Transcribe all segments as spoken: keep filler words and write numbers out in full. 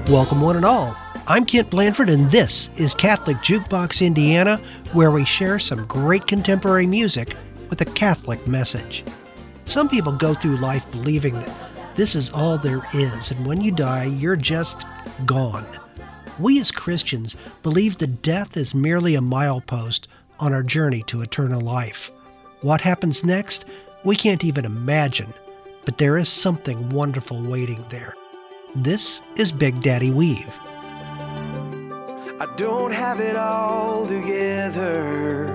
Welcome one and all. I'm Kent Blanford and this is Catholic Jukebox Indiana, where we share some great contemporary music with a Catholic message. Some people go through life believing that this is all there is, and when you die, you're just gone. We as Christians believe that death is merely a milepost on our journey to eternal life. What happens next? We can't even imagine, but there is something wonderful waiting there. This is Big Daddy Weave. I don't have it all together.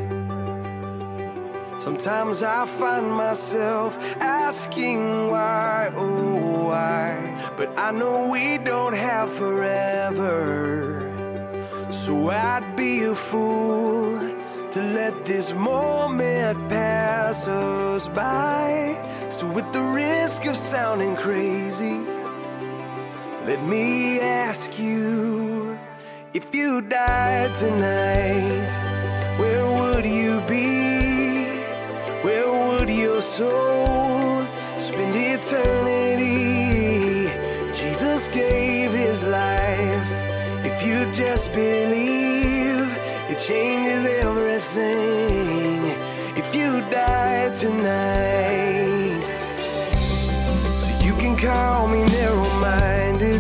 Sometimes I find myself asking why, oh why. But I know we don't have forever. So I'd be a fool to let this moment pass us by. So with the risk of sounding crazy, let me ask you, if you died tonight, where would you be? Where would your soul spend eternity? Jesus gave his life. If you just believe, it changes everything. If you died tonight, so you can call me narrow-minded,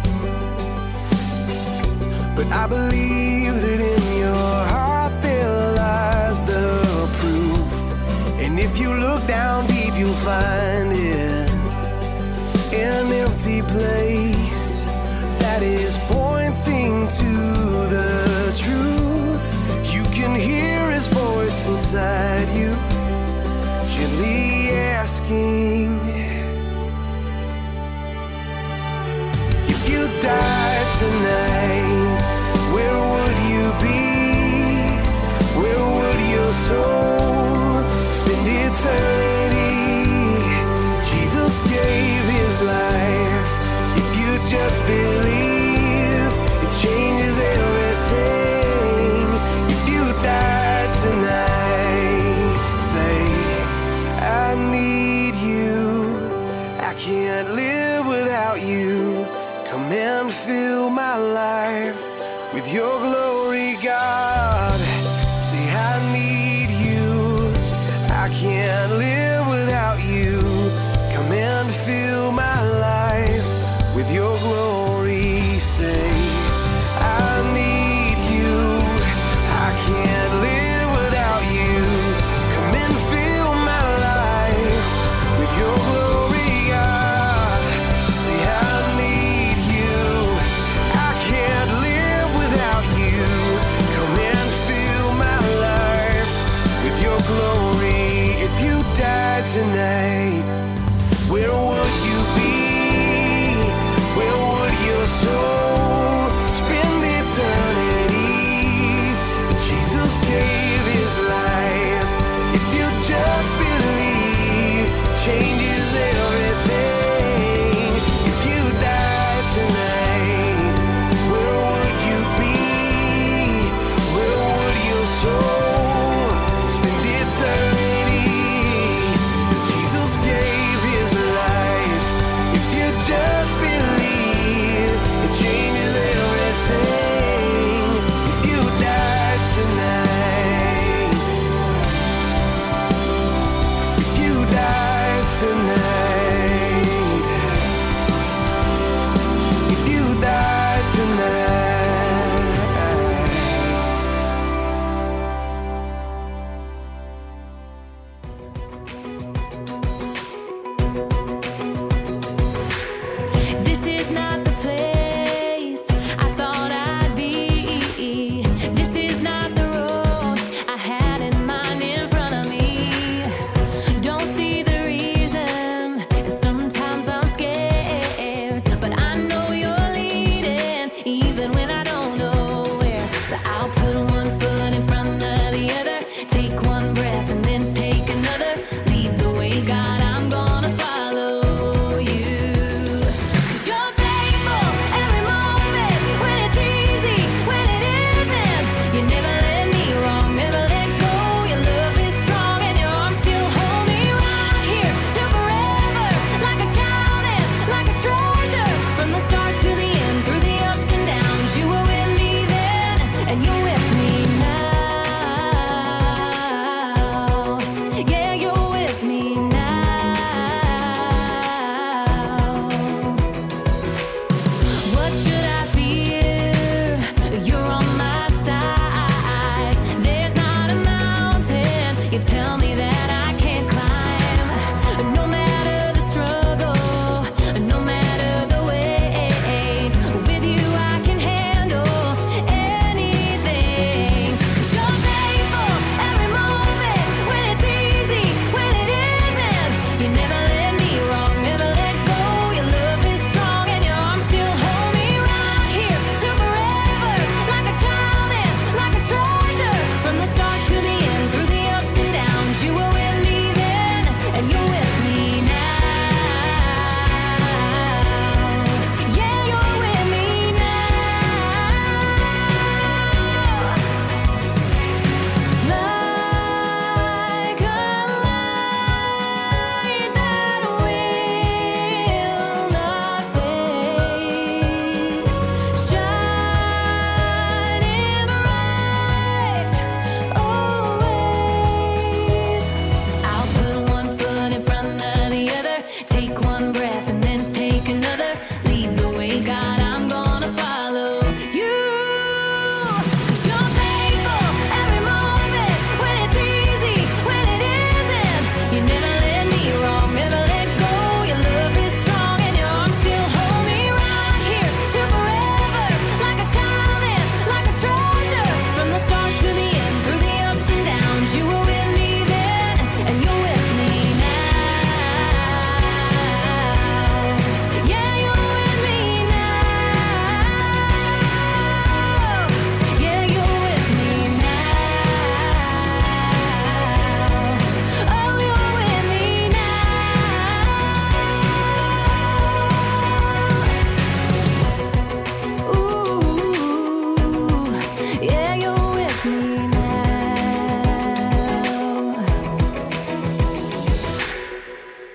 but I believe that in your heart there lies the proof. And if you look down deep, you'll find it, an empty place that is pointing to the truth. You can hear his voice inside you, gently asking, if you died tonight, where would you be? Where would your soul spend eternity? Jesus gave his life. If you just believe, it changes everything. If you died tonight, say, I need you. I can't live without you. Come and fill my life with your glory, God. Say, I need you. I can't live without you. Come and fill my life with your glory. Say, I need you. I can't live without you. Come and fill my life with your glory, God. Say, I need you. I can't live without you. Come and fill my life with your glory. If you died tonight, where would you be? Where would your soul spend eternity? Jesus gave his life. If you just believe, changes everything. If you died tonight, where would you be? Where would your soul spend eternity? 'Cause Jesus gave his life. If you just believe, it changes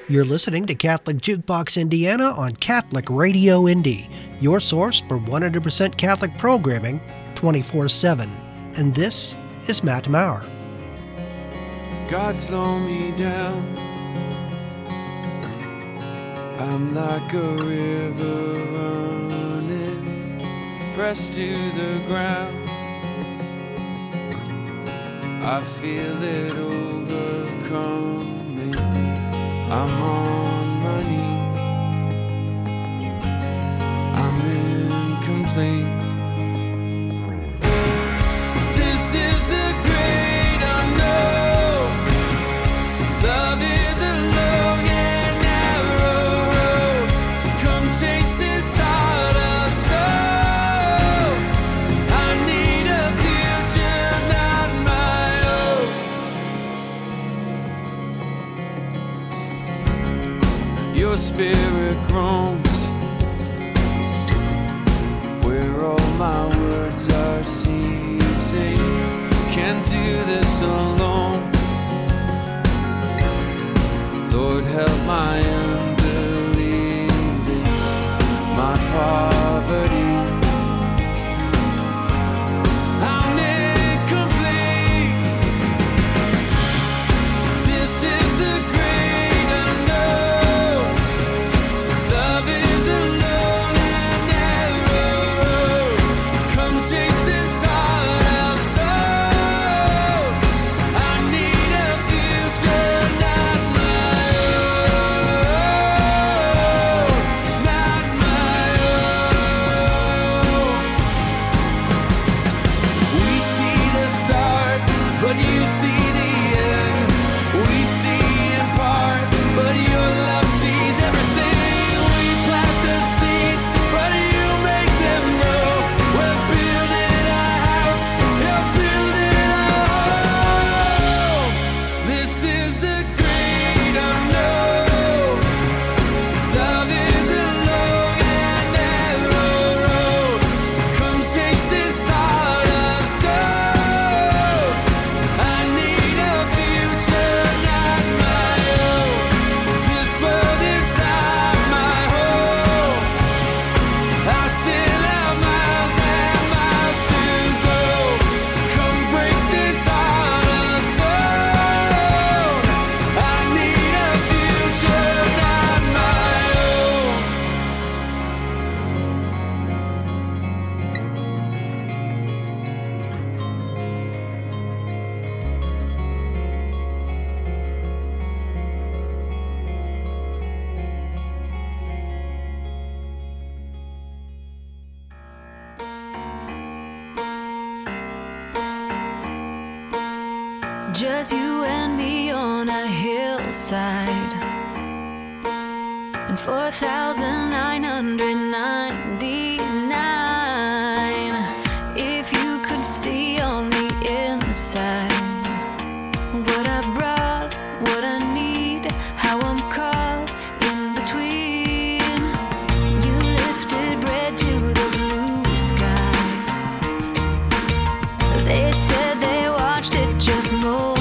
You're listening to Catholic Jukebox Indiana on Catholic Radio Indy, your source for one hundred percent Catholic programming twenty-four seven. And this is Matt Maurer. God, slow me down. I'm like a river running, pressed to the ground. I feel it overcoming. I'm on my knees. I'm incomplete. This is a great unknown. Love is a long and narrow road. Come taste this heart of soul. I need a future, not my own. Your spirit groans where all my words are ceasing. Can't do this alone. Lord, help my unbelieving, my poverty. I'm incomplete. This is a great unknown. Love is a long and narrow road. Come taste this heart of soul. I need a future, not my own, not my own. We see the start, but you see the end. We see in part, but your love sees everything. We plant the seeds, but you make them grow. We're building our house, you're building our home. This is the great unknown. Love is a long and narrow road. Come taste this heart of soul. I need a future, not my own. This world is not my home. I still have miles and miles to go. Come break this heart of stone. I need a future, not my own. Just you and me on a hillside, and four thousand nine hundred ninety-nine. If you could see on the inside what I brought, what I need, how I'm caught in between. You lifted bread to the blue sky. They said they watched it just multiply.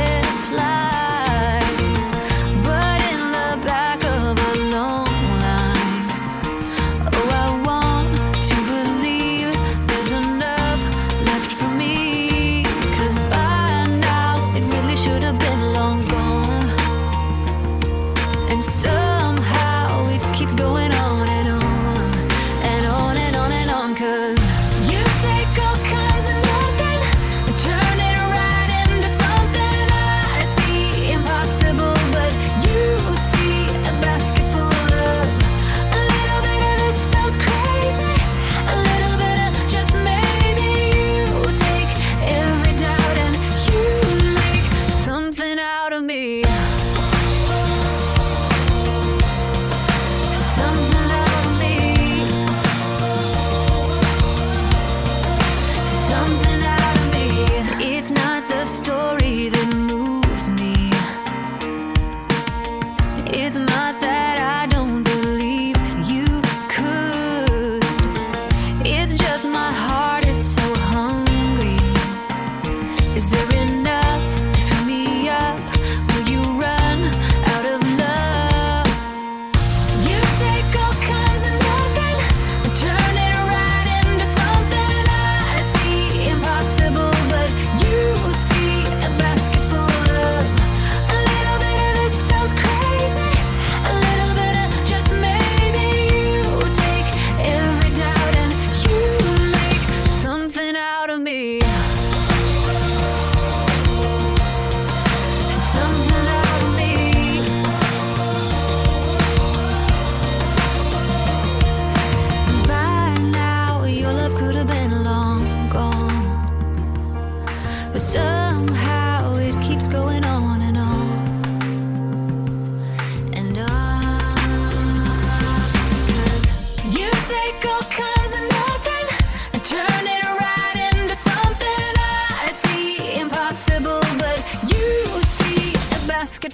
But in the back of a long line, oh, I want to believe there's enough left for me. 'Cause by now it really should have been long gone. And somehow it keeps going on and on and on and on and on. 'Cause you take all kinds of nothing and turn it right into something I see impossible. But you see a basket full of a little bit of it sounds crazy, a little bit of just maybe. You take every doubt and you make something out of me. Something out of me. Something out of me. It's not the story that moves me. It's not that I don't believe you could. It's just my heart is so hungry. Is there enough to fill me up? Will you run out of love?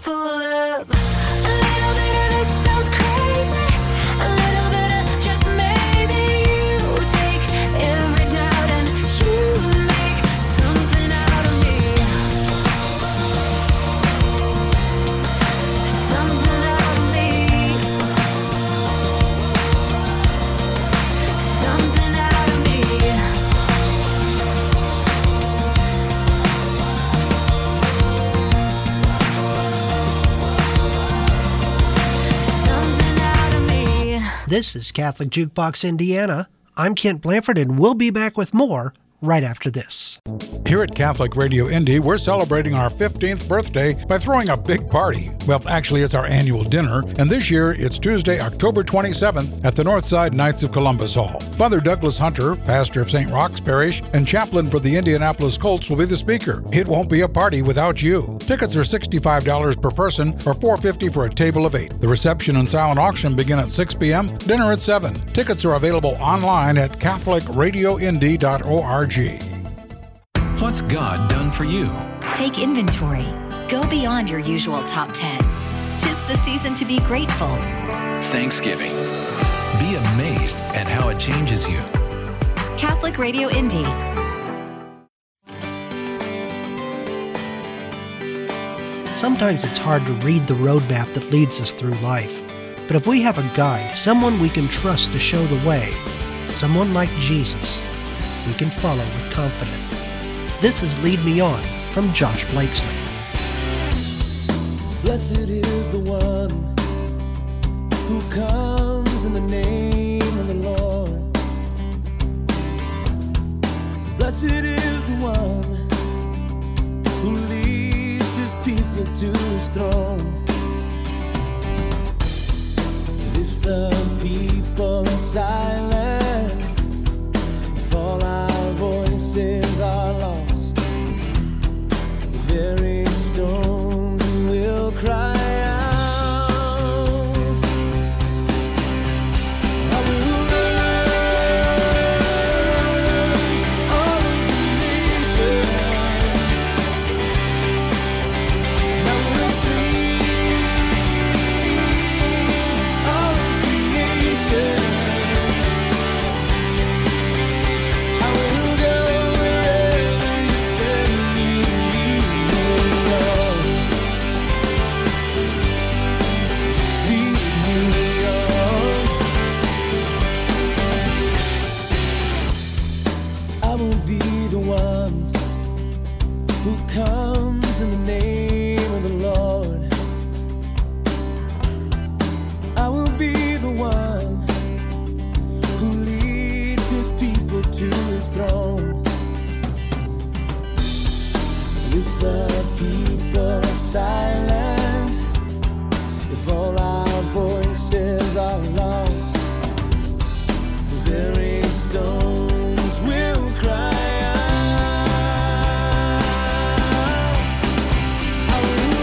full of a little bit of this sounds crazy, a little bit of just maybe. You take every doubt and you make something out of me. Something out of me. Something out of me. Something out of me. This is Catholic Jukebox Indiana. I'm Kent Blanford, and we'll be back with more right after this. Here at Catholic Radio Indy, we're celebrating our fifteenth birthday by throwing a big party. Well, actually, it's our annual dinner, and this year it's Tuesday, October twenty-seventh at the Northside Knights of Columbus Hall. Father Douglas Hunter, pastor of Saint Roch's Parish and chaplain for the Indianapolis Colts, will be the speaker. It won't be a party without you. Tickets are sixty-five dollars per person or four hundred fifty dollars for a table of eight. The reception and silent auction begin at six p.m., dinner at seven. Tickets are available online at catholic radio indy dot org. What's God done for you? Take inventory. Go beyond your usual top ten. Tis the season to be grateful. Thanksgiving. Be amazed at how it changes you. Catholic Radio Indy. Sometimes it's hard to read the roadmap that leads us through life. But if we have a guide, someone we can trust to show the way, someone like Jesus, we can follow with confidence. This is Lead Me On from Josh Blakesley. Blessed is the one who comes in the name of the Lord. Blessed is the one who leads his people to his throne. But if the people are silent, if all our voices are lost, the very stones will cry out. I will run all of the nations. I will sing all of creation. I will go wherever you send me, Lord. Lead me on. I will be the one who comes in the name of the Lord. I will be the one who leads his people to his throne. If the people are silent, if all our voices are lost, the very stones will cry out. I will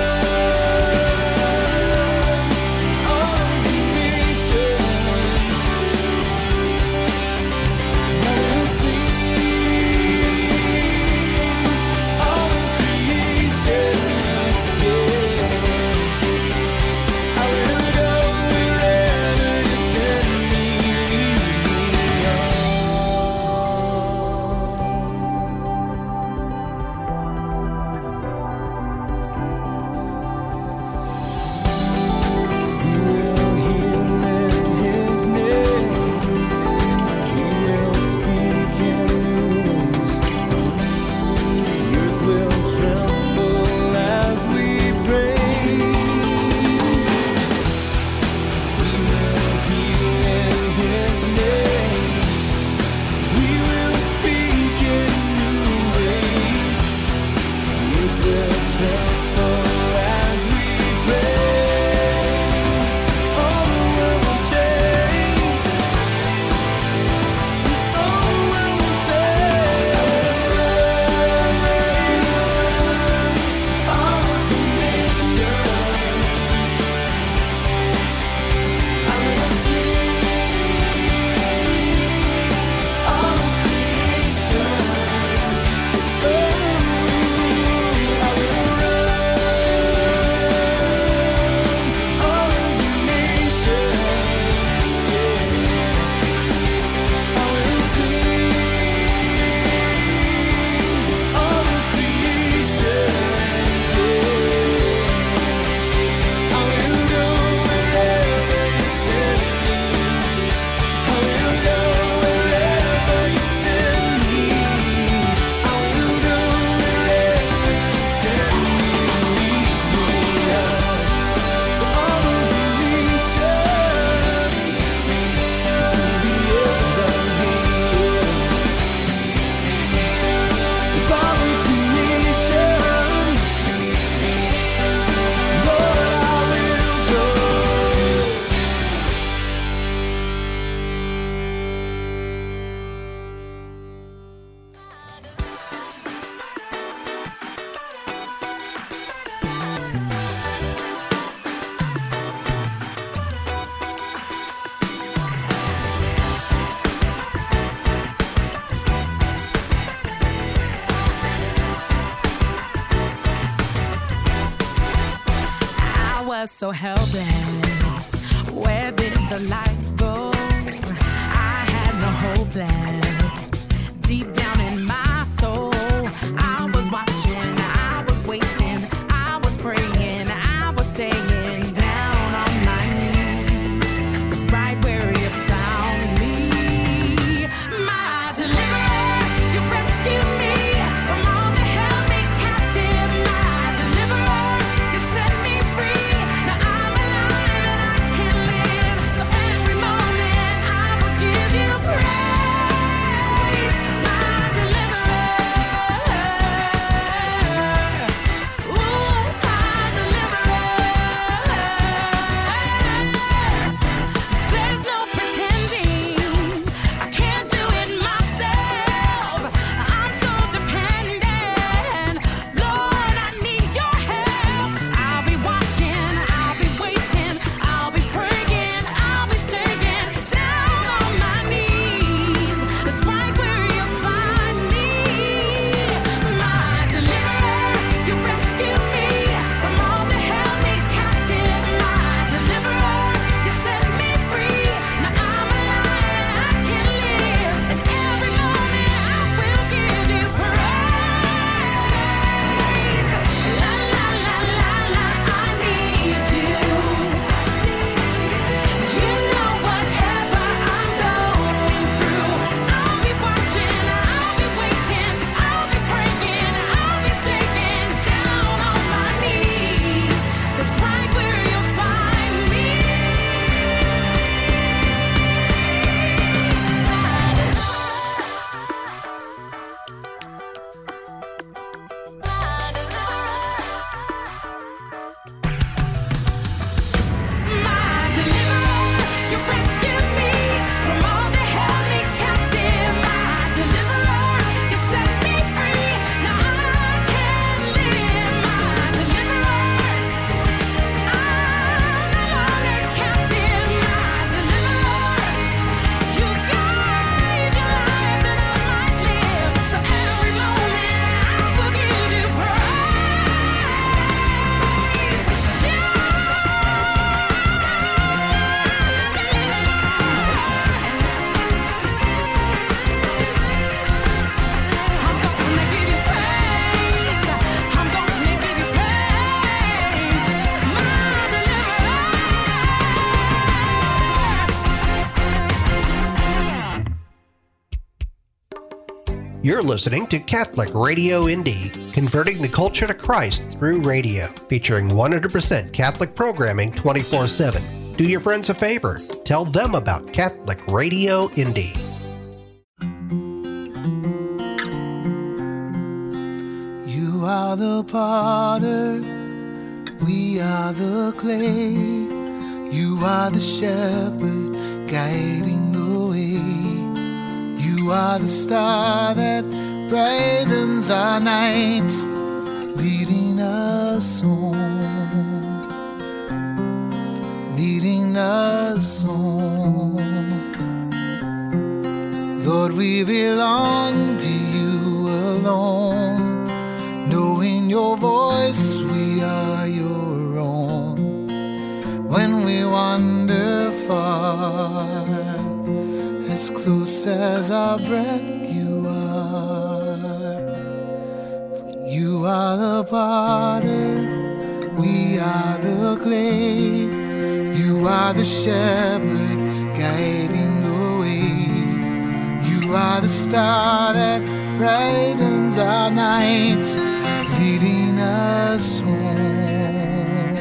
run all of the nations. I will sing all of creation. Yeah. I will go wherever you send me. Lead me on. so helpless. Where did the light go? I had no hope left. Deep down in my soul, I was watching, I was waiting, I was praying, I was staying down on my knees. It's right where you found me. My deliverer, you rescued me from all that held me captive. My deliverer, you set me free. Now I'm alive and I can live. So every moment I will give you praise. My deliverer, ooh, my deliverer. There's no pretending, I can't do it myself. I'm so dependent. Lord, I need your help. I'll be watching, I'll be waiting, I'll be praying, I'll be staying down on my knees. That's right where you find me. My deliverer, you rescued me from all that held me captive. My deliverer, you set me free. Now I'm alive and I can live. And every moment I will give you praise. La la la la la, I need you. You know whatever I'm going through, I'll be watching, I'll be waiting, I'll be praying, I'll be staying down on my knees. That's right where you'll find me. My deliverer, you rescued me from all that held me captive. My deliverer, you set me free. Now I can live. My deliverer, I'm no longer captive. My deliverer, you gave your life that I might live. So every moment I will give you I'm gonna give you praise. I'm gonna give you praise. My deliverer. You're listening to Catholic Radio Indie, converting the culture to Christ through radio, featuring one hundred percent Catholic programming twenty-four seven. Do your friends a favor. Tell them about Catholic Radio Indie. You are the potter, we are the clay. You are the shepherd guiding the way. You are the star that brightens our night, leading us home, leading us home. Lord, we belong to you alone. Knowing your voice, we are your own. When we wander far, as close as our breath you are. For you are the potter, we are the clay. You are the shepherd guiding the way. You are the star that brightens our night, leading us home,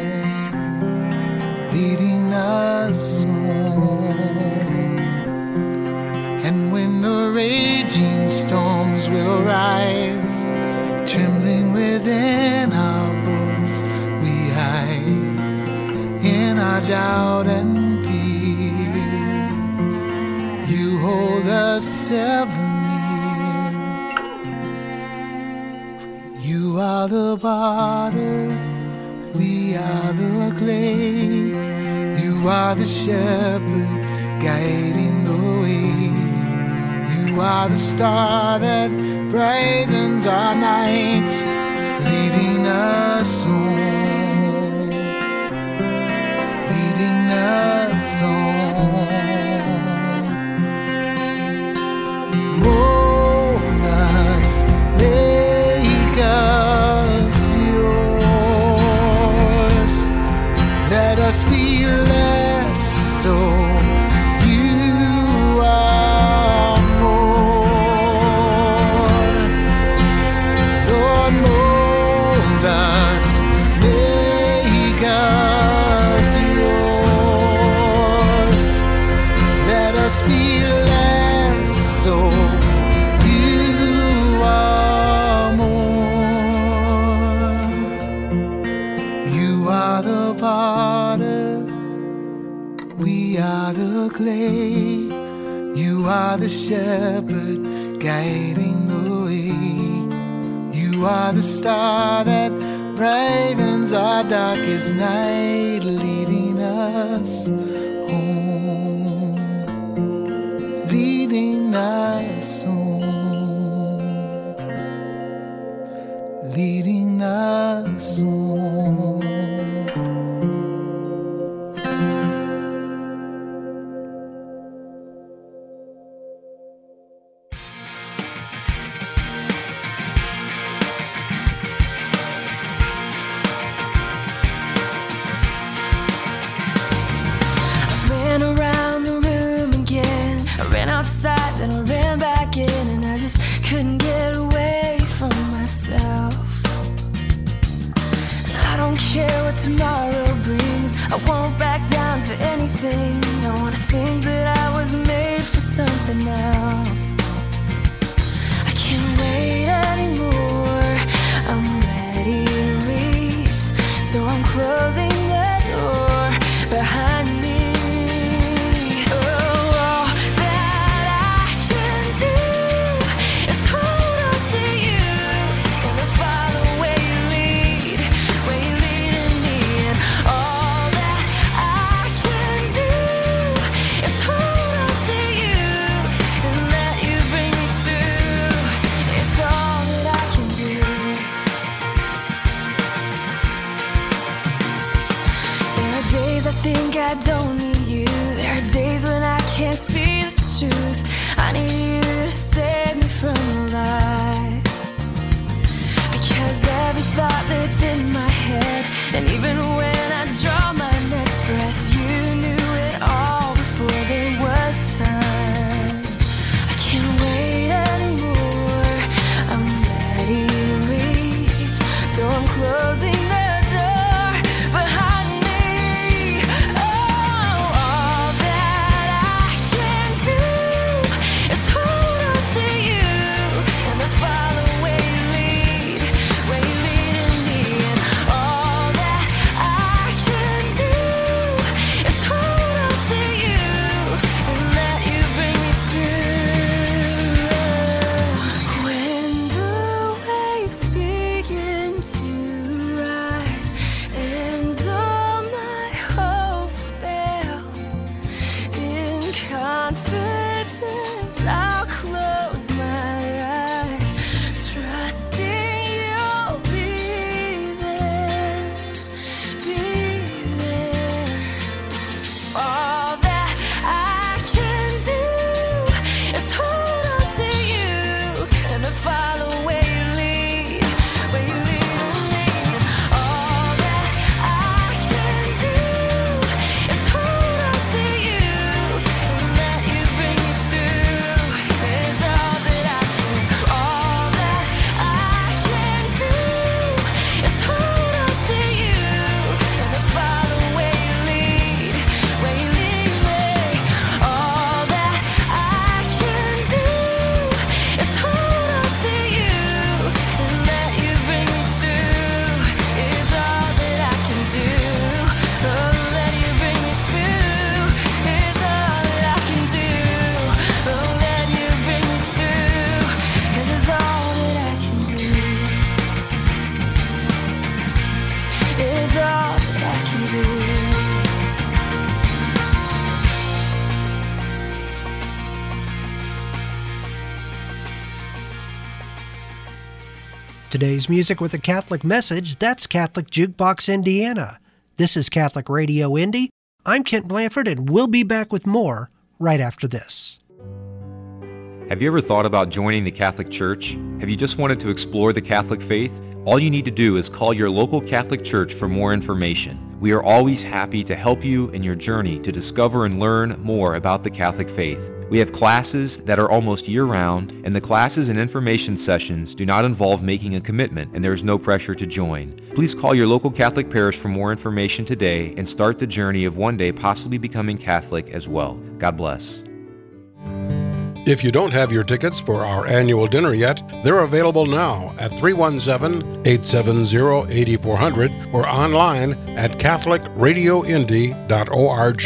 leading us home. And when the raging storms will rise, trembling within our boats, we hide in our doubt and fear. You hold us ever near. You are the potter, we are the clay. You are the shepherd guiding the way. You are the star that brightens our night, leading us home, us on. Mold us, make us yours. Let us be less so you are more. Lord, mold us, make us yours. Let us be less so you are more. You are the potter, we are the clay. You are the shepherd guiding the way. You are the star that brightens our darkest night, leading us home, leading us home, leading us home. Ran around the room again. I ran outside, then I ran back in, and I just couldn't get away from myself. And I don't care what tomorrow brings. I won't back down for anything. I wanna think that I was made for something else. I can't wait anymore. I'm ready to reach, so I'm closing the door behind me. Think I don't need you. There are days when I can't see the truth. I need you to save me from the lies. Because every thought that's in my head, and even when I draw my next breath, you knew it all before there was time. I can't wait anymore. I'm ready to reach, so I'm closing the door behind me. I'll close my eyes, trusting you'll be there, be there. All that I can do is hold on to you and to follow where you lead, where you lead me. All that I can do is hold on to you and let you bring me through. Is all that I can, all that I can do is hold on to you and to follow where you lead, where you lead me. All that I can do is hold on to you and let you bring me through. Is all that I can do. Oh, let you bring me through. Is all that I can do. Oh, let you bring me through. 'Cause it's all that I can do. It's all that I can do. Today's music with a Catholic message, that's Catholic Jukebox Indiana. This is Catholic Radio Indy. I'm Kent Blanford, and we'll be back with more right after this. Have you ever thought about joining the Catholic Church? Have you just wanted to explore the Catholic faith? All you need to do is call your local Catholic Church for more information. We are always happy to help you in your journey to discover and learn more about the Catholic faith. We have classes that are almost year-round, and the classes and information sessions do not involve making a commitment, and there is no pressure to join. Please call your local Catholic parish for more information today and start the journey of one day possibly becoming Catholic as well. God bless. If you don't have your tickets for our annual dinner yet, they're available now at three one seven, eight seven zero, eight four zero zero or online at catholic radio indy dot org.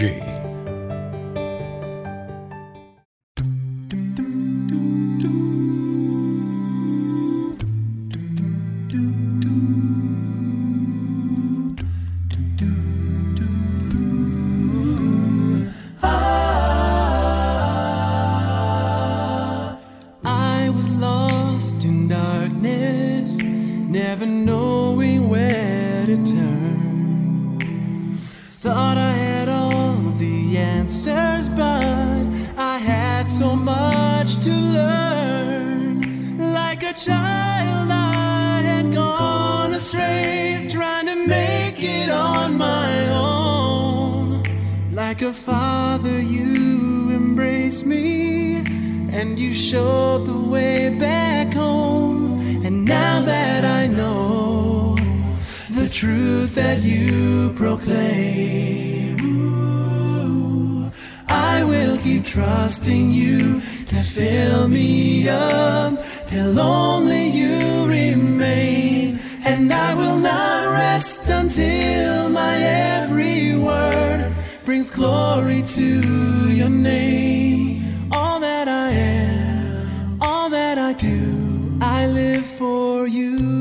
Trusting you to fill me up till only you remain, and I will not rest until my every word brings glory to your name. All that I am, all that I do, I live for you.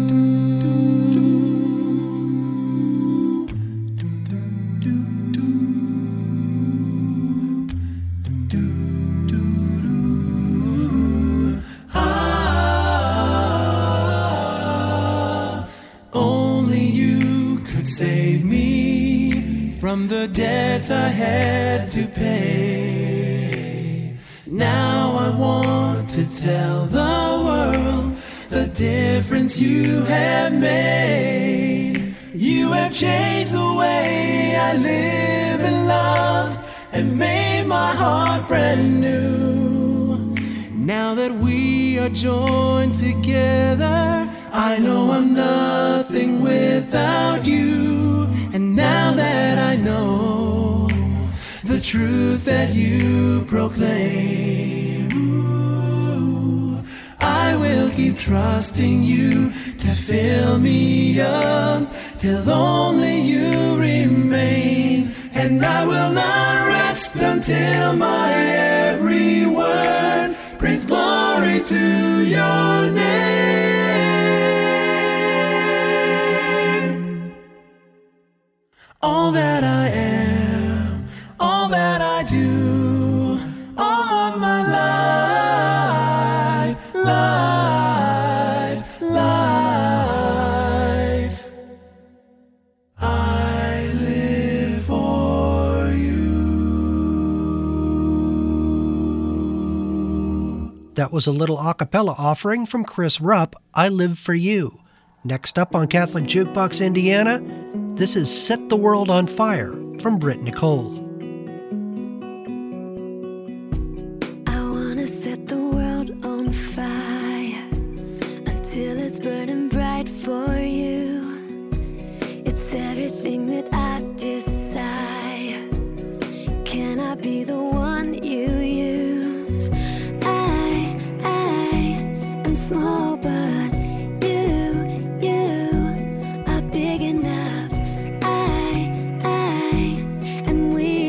From the debts I had to pay. Now I want to tell the world the difference you have made. You have changed the way I live and love and made my heart brand new. Now that we are joined together, I know I'm nothing without you. And now that I know the truth that you proclaim, ooh, I will keep trusting you to fill me up till only you remain. And I will not rest until my every word brings glory to your name. All that I am, all that I do, all of my life, life, life, I live for you. That was a little a cappella offering from Chris Rupp, I Live For You. Next up on Catholic Jukebox Indiana, this is Set the World on Fire from Britt Nicole. I wanna set the world on fire until it's burning bright for you. It's everything that I desire. Can I be the one you use? I, I am small, but you, you are big enough. I, I, and we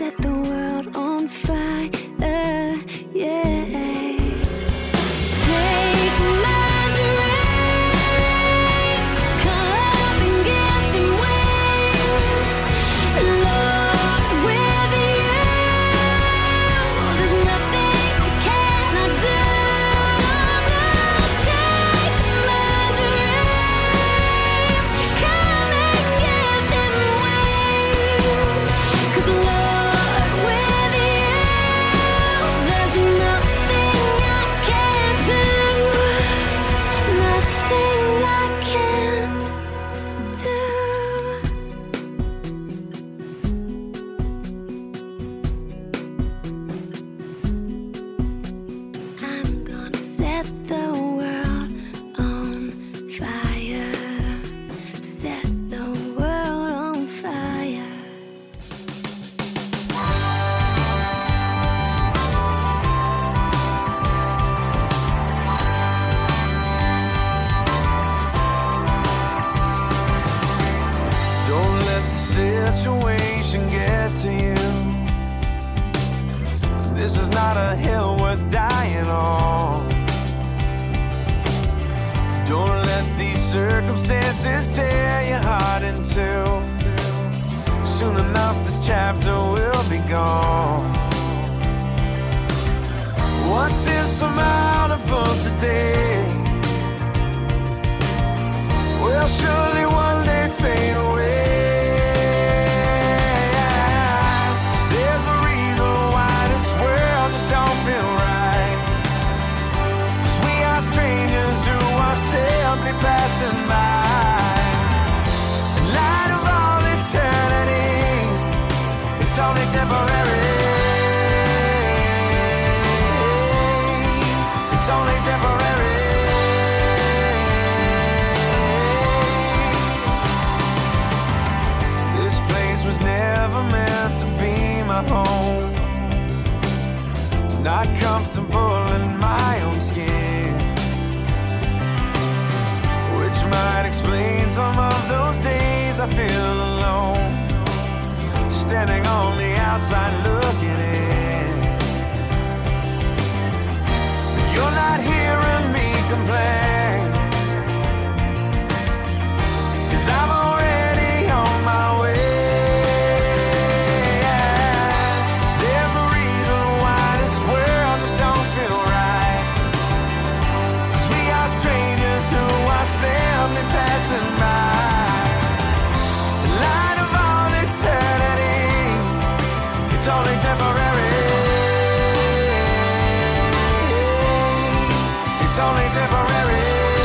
set the world on fire, yeah. Take my dreams, come up and give them wings. Lord, with you, there's nothing I cannot do. Take my dreams, come and give them wings. 'Cause Lord, with you, there's nothing I can't do. Nothing I can't do. I'm gonna set the world on fire. Set the world on fire. Don't let the situation get to you. This is not a hill worth dying on. Don't let these circumstances tear your heart in two. Soon enough, this chapter will be gone. What's insurmountable today will surely one day fade away. There's a reason why this world just don't feel right. 'Cause we are strangers who are simply passing by. In light of all eternity, it's only temporary. It's only temporary. This place was never meant to be my home. Not comfortable in my own skin, which might explain some of those days I feel alone, standing on the outside looking in. You're not hearing me complain, 'cause I'm already on my way. There's a reason why this world just don't feel right. 'Cause we are strangers who are simply passing by. The light of all eternity, it's only temporary. It's only temporary.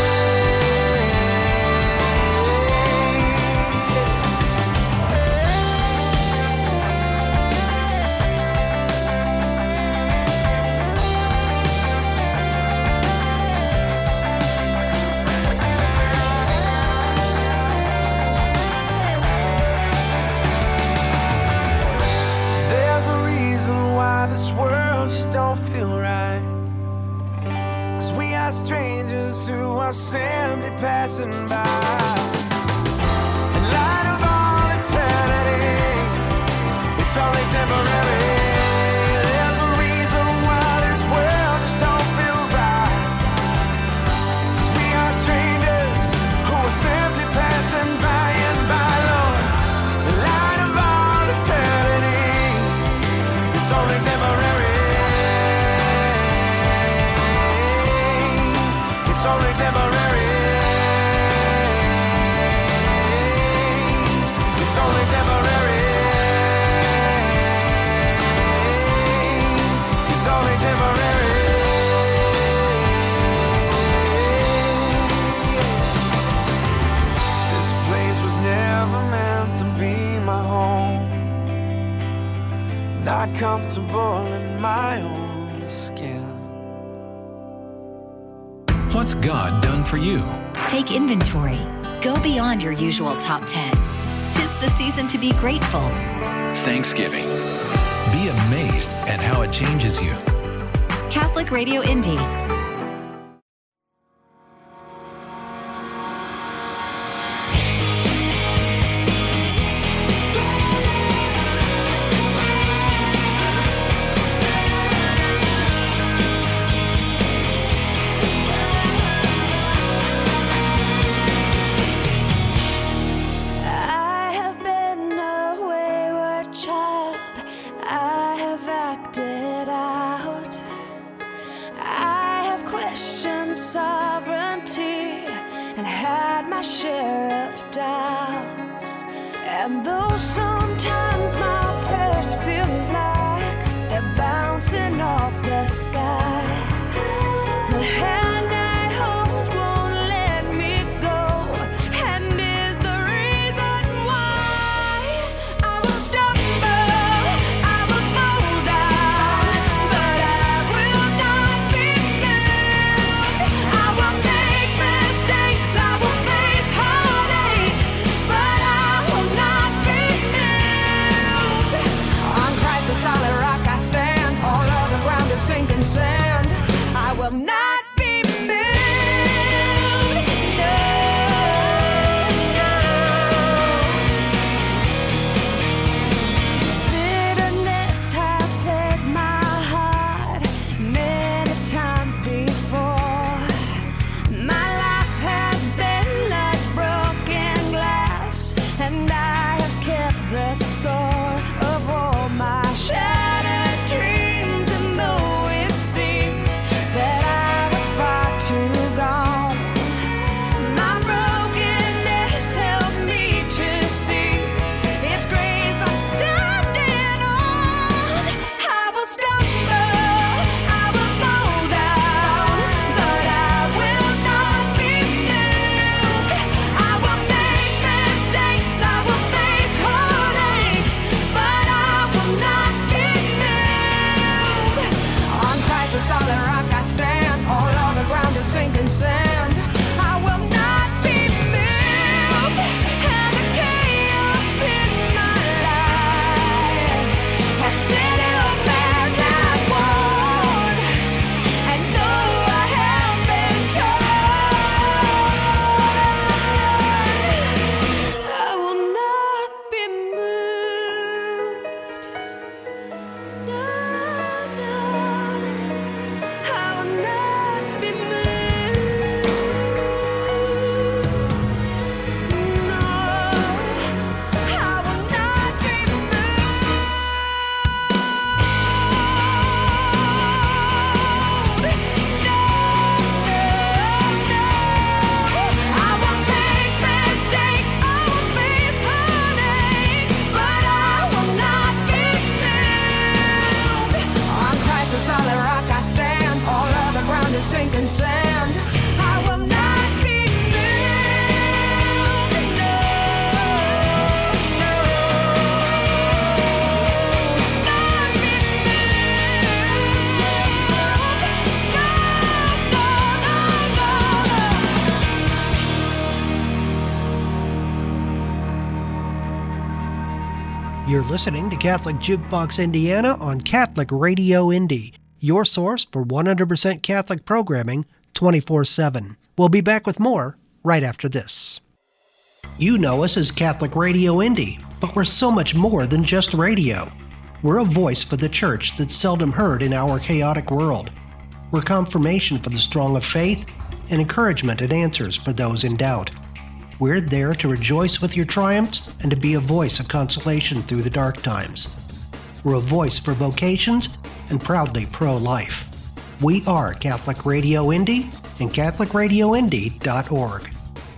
There's a reason why this world just don't feel right. 'Cause we are strangers who are simply passing by. In light of all eternity, it's only temporary. There's a reason why this world just don't feel right. 'Cause we are strangers who are simply passing by and by, Lord. The light of all eternity, it's only temporary. It's only temporary. It's only temporary. It's only temporary. This place was never meant to be my home. Not comfortable in my own skin. What's God done for you? Take inventory. Go beyond your usual top ten. Tis the season to be grateful. Thanksgiving. Be amazed at how it changes you. Catholic Radio Indy. acted out. I have questioned sovereignty and had my share of doubts. And though sometimes my prayers feel like they're bouncing off the sky, the hand I hold won't let me go, and is the reason why I will stumble, I will fall down, but I will not be moved. I will make mistakes, I will face heartache, but I will not be moved. On Christ the solid rock I stand, all of the ground is sinking sand. I will not be moved. No, no. Bitterness has plagued my heart many times before. My life has been like broken glass, and I have kept the score of all my shattered dreams. And though it seemed that I was far too gone, my brokenness helped me to see its grace I'm standing on. I will stumble, I will fall down, but I will not be moved. I will make mistakes, I will face heartache, but I will not be moved. On Christ the solid rock I stand, all of the ground is sinking sand. I will not be moved, and the chaos in my life has been held back and won. And though I have been torn, I will not be moved. No, no, no. I will not be moved. No, I will not be moved. No, no, no. I will make mistakes, I will face heartache, but I will not be moved. On Christ the solid rock I stand, all of the ground is sinking sand. I will not be moved. No, no. Not be moved. No, no, no, no. You're listening to Catholic Jukebox Indiana on Catholic Radio Indy, your source for one hundred percent Catholic programming twenty-four seven. We'll be back with more right after this. You know us as Catholic Radio Indy, but we're so much more than just radio. We're a voice for the church that's seldom heard in our chaotic world. We're confirmation for the strong of faith and encouragement and answers for those in doubt. We're there to rejoice with your triumphs and to be a voice of consolation through the dark times. We're a voice for vocations and proudly pro-life. We are Catholic Radio Indy and Catholic Radio Indy dot org.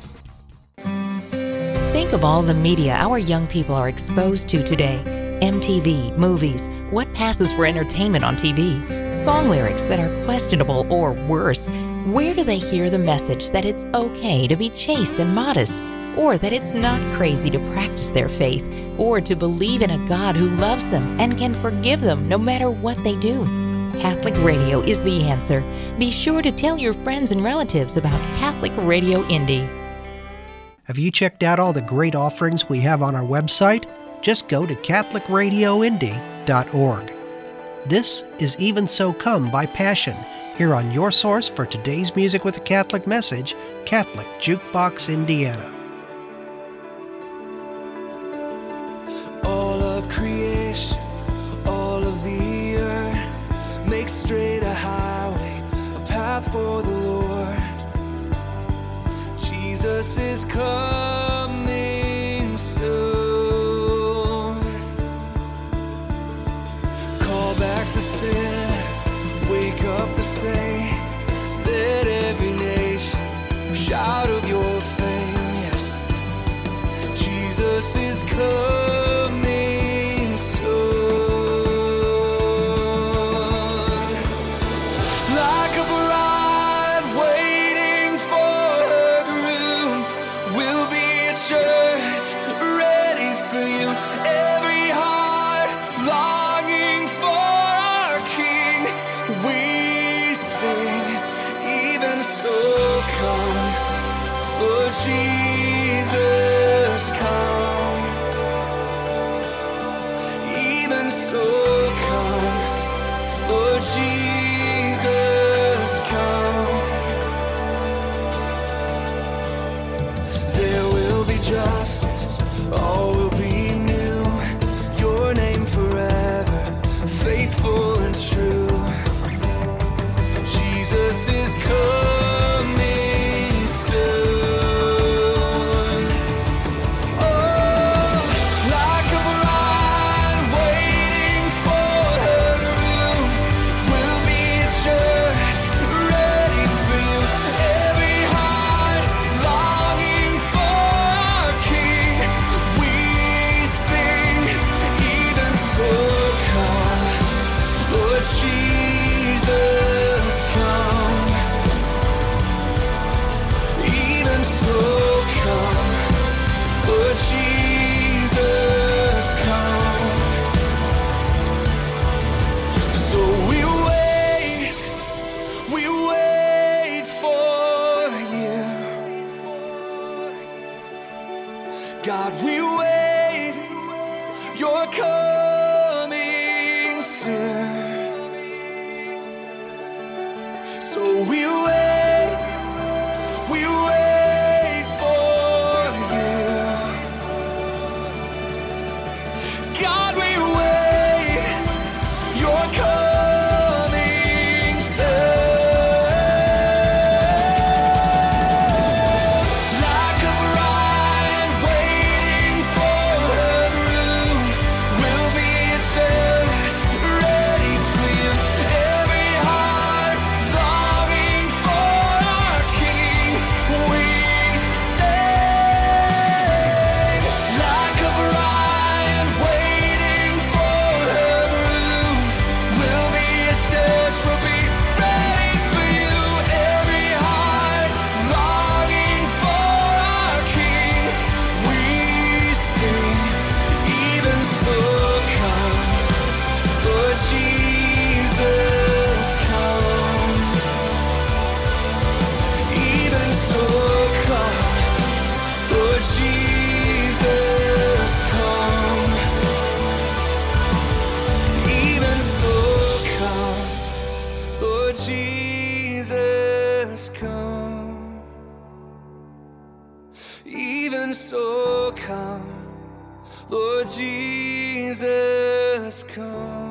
Think of all the media our young people are exposed to today. M T V, movies, what passes for entertainment on T V, song lyrics that are questionable or worse. Where do they hear the message that it's okay to be chaste and modest, or that it's not crazy to practice their faith, or to believe in a God who loves them and can forgive them no matter what they do? Catholic Radio is the answer. Be sure to tell your friends and relatives about Catholic Radio Indy. Have you checked out all the great offerings we have on our website? Just go to Catholic Radio Indy dot org. This is Even So Come by Passion, here on your source for today's music with a Catholic message, Catholic Jukebox Indiana. All of creation, all of the earth, make straight a highway, a path for the Lord. Jesus is coming soon. Call back the sin, wake up the saint. Let every nation shout of your fame. Yes, Jesus is coming soon. Like a bride waiting for her groom, we'll be a church ready for you. Every heart longing for our King, we sing, even so come, Lord Jesus, come. Even so come, Lord Jesus, come. There will be justice, all will be new. Your name forever, faithful and true. Jesus is coming soon. Oh, like a bride waiting for her groom, we'll be a church ready for you. Every heart longing for our King, we sing, even so come, Lord Jesus, come. Even so come, Lord Jesus, come. So we wait, we wait for you. God, we wait, you're coming soon. So we wait, we wait for you. God, we wait, you're coming soon. Like a bride waiting for her groom, we'll be a church ready for you. Every heart longing for our King, we sing. Like a bride waiting for her groom, we'll be a church, we'll be ready for you. Every heart longing for our King, we sing. Even so come, Lord Jesus, come. Even so come, Lord Jesus, come. Even so come, Lord Jesus, come. Even so come, Lord Jesus, come.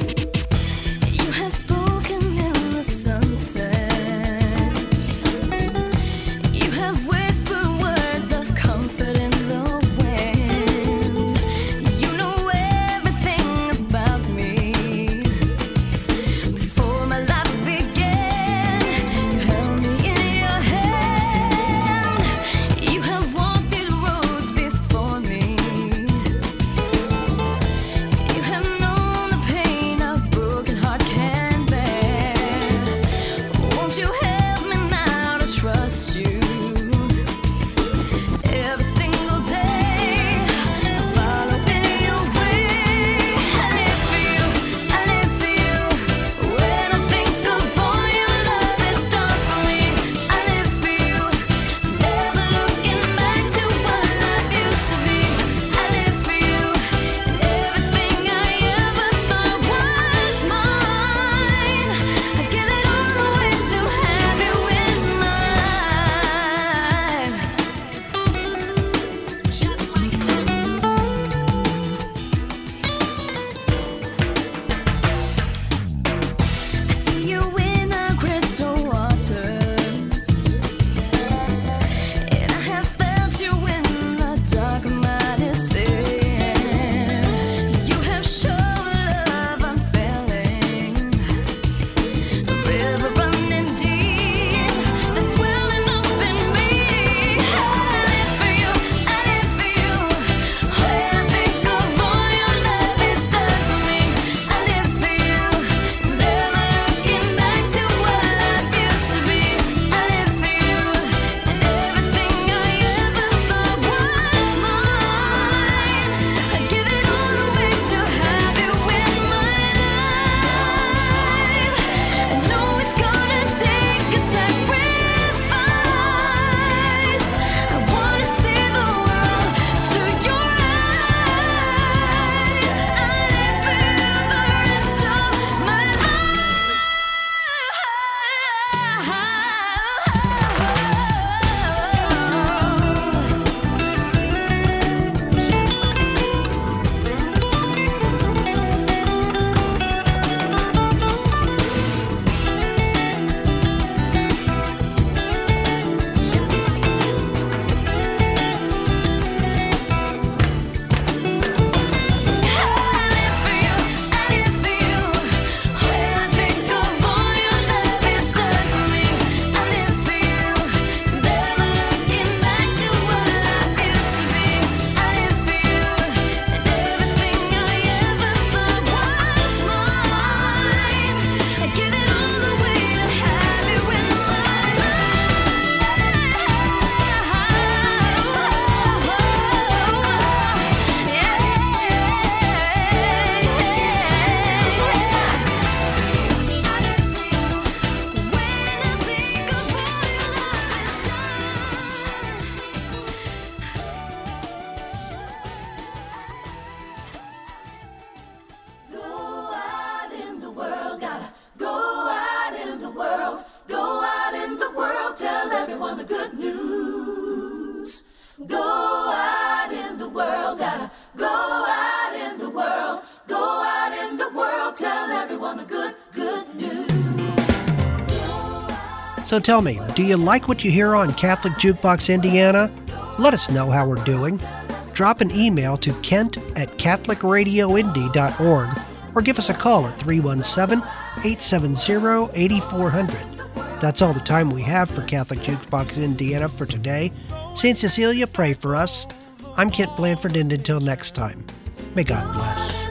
You have spoken in the sunset. So tell me, do you like what you hear on Catholic Jukebox Indiana? Let us know how we're doing. Drop an email to kent at catholic radio indy dot org or give us a call at three one seven, eight seven zero, eight four zero zero. That's all the time we have for Catholic Jukebox Indiana for today. Saint Cecilia, pray for us. I'm Kent Blanford, and until next time, may God bless.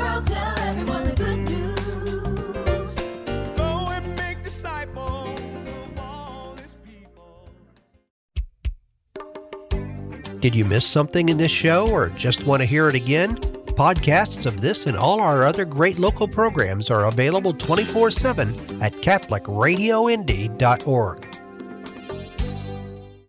Did you miss something in this show or just want to hear it again? Podcasts of this and all our other great local programs are available twenty-four seven at catholic radio indy dot org.